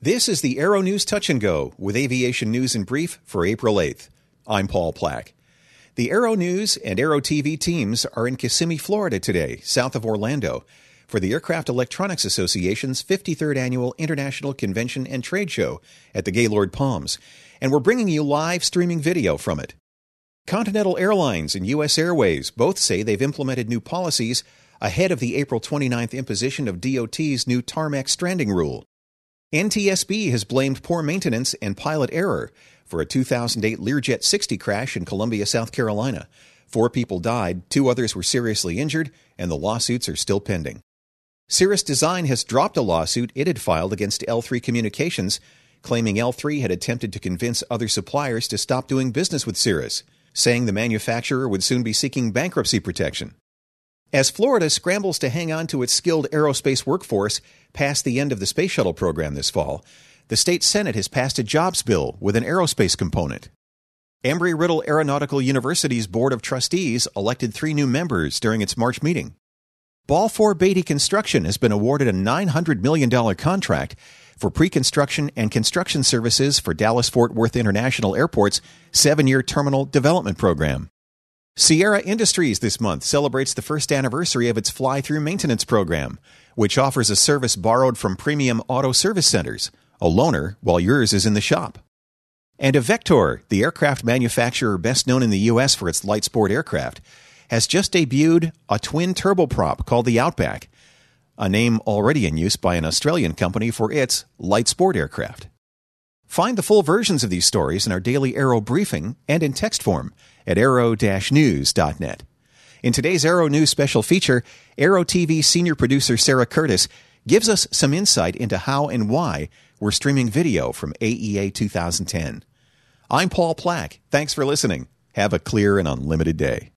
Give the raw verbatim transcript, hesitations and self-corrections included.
This is the Aero News Touch and Go with aviation news in brief for April eighth. I'm Paul Plack. The Aero News and Aero T V teams are in Kissimmee, Florida today, south of Orlando, for the Aircraft Electronics Association's fifty-third Annual International Convention and Trade Show at the Gaylord Palms, and we're bringing you live streaming video from it. Continental Airlines and U S Airways both say they've implemented new policies ahead of the April twenty-ninth imposition of D O T's new tarmac stranding rule. N T S B has blamed poor maintenance and pilot error for a two thousand eight Learjet sixty crash in Columbia, South Carolina. Four people died, two others were seriously injured, and the lawsuits are still pending. Cirrus Design has dropped a lawsuit it had filed against L three Communications, claiming L three had attempted to convince other suppliers to stop doing business with Cirrus, saying the manufacturer would soon be seeking bankruptcy protection. As Florida scrambles to hang on to its skilled aerospace workforce past the end of the Space Shuttle program this fall, the state Senate has passed a jobs bill with an aerospace component. Embry-Riddle Aeronautical University's Board of Trustees elected three new members during its March meeting. Balfour Beatty Construction has been awarded a nine hundred million dollars contract for pre-construction and construction services for Dallas-Fort Worth International Airport's seven-year terminal development program. Sierra Industries this month celebrates the first anniversary of its fly-through maintenance program, which offers a service borrowed from premium auto service centers, a loaner while yours is in the shop. And Avector, the aircraft manufacturer best known in the U S for its light sport aircraft, has just debuted a twin turboprop called the Outback, a name already in use by an Australian company for its light sport aircraft. Find the full versions of these stories in our daily Aero briefing and in text form at aero dash news dot net. In today's Aero News special feature, Aero T V senior producer Sarah Curtis gives us some insight into how and why we're streaming video from A E A two thousand ten. I'm Paul Plack. Thanks for listening. Have a clear and unlimited day.